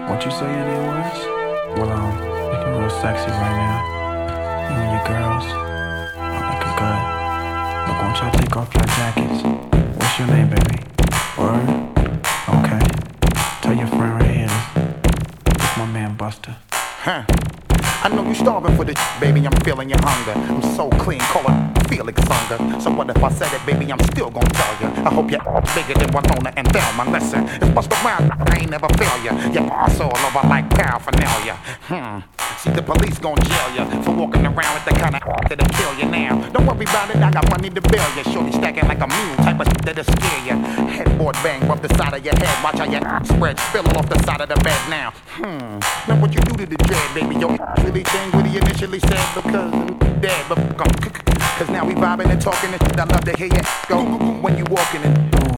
What you say your name was? Well, looking real sexy right now. You and your girls are looking good. Look, won't y'all take off your jackets? What's your name, baby? Word? Okay. Tell your friend right here. This my man Buster. Huh. I know you starving for this, baby, I'm feeling your hunger. I'm so clean, call it Felix hunger. So what if I said it, baby, I'm still gonna tell you. I hope you're bigger than Winona and Thelma. Listen, it's bust around, I ain't never fail you. Your ass all over like paraphernalia. See, the police gon' jail you for walking around with the kind of that'll kill you now. Don't worry about it, I got money to bail you. Shorty stacking like a mule, type of that'll scare you. Headboard bang, rub the side of your head. Watch how your spread, spill off the side of the bed now. Now what you do to the dread, baby, yo, really changed what he initially said because dead, but cause now we vibing and talking and shit. I love to hear you go when you walking and